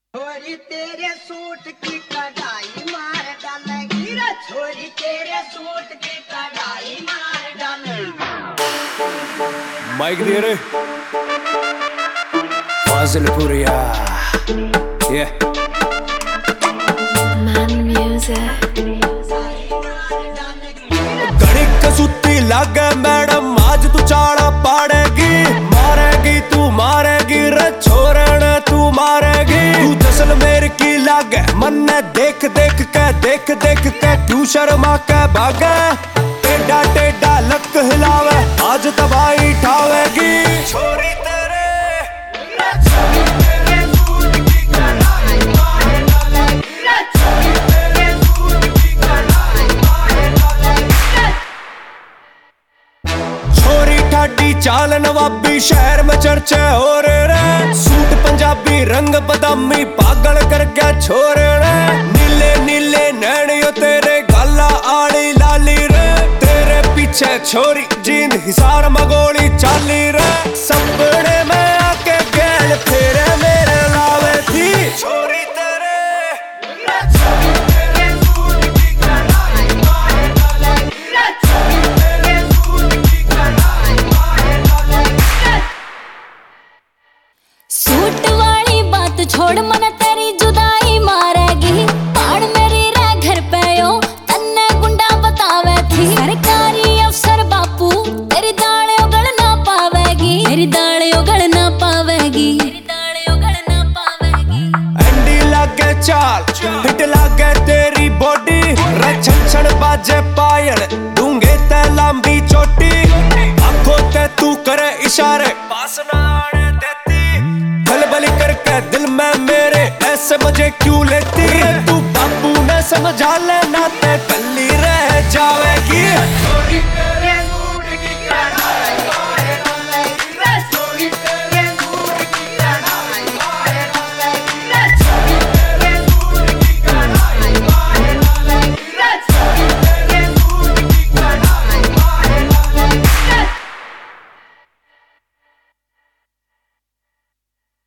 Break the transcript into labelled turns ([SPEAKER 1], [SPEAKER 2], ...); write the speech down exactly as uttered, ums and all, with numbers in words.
[SPEAKER 1] छोरी तेरे सूट की कढ़ाई मार डालेगी रे, छोरी तेरे सूट की कढ़ाई मार डालेगी।
[SPEAKER 2] माइक दे रे फाजिलपुरिया ये
[SPEAKER 3] Man music.
[SPEAKER 2] घड़ी कसूती लागे मैडम आज तू चाड़ा पाड़ेगी, मारेगी तू मारेगी रे छोरण तू मारेगी। तू जैसलमेर की लागे मन देख देख के देख देख के तू शर्मा के भागे, टेढ़ा टेढ़ा लक हिलावे आज तबाही ठावेगी। छोरी तेरे चाल नवाबी शहर में चर्चे हो रहे रे, सूट पंजाबी रंग बदामी पागल कर गया छोरे रे। नीले नीले नैनियो तेरे गाला आड़ी लाली रे, तेरे पीछे छोरी जींद हिसार मगोली चाली रे। सपने में आके गैल फेरे मेरे लावे थी छोरी तेरे।
[SPEAKER 3] सूट वाली बात छोड़ मन तेरी जुदाई मारेगी, पाड़ मेरी रे घर पे यो तन्ने गुंडा बतावे थी। सरकारी अफसर बापू तेरी दाढ़े उगल ना पावेगी, तेरी दाढ़े उगल ना पावेगी, तेरी दाढ़े उगल ना पावेगी।
[SPEAKER 2] एंडी लागे चाल हिट लागे तेरी बॉडी रे, छन छन बाजे पायल दूंगे ते लंबी चोटी। आंखों ते तू करे इशारे पास ना आने देती, खलबली करके दिल में मेरे ऐसे मजे क्यों लेती। तू बापू ने समझा लेना ते कल्ली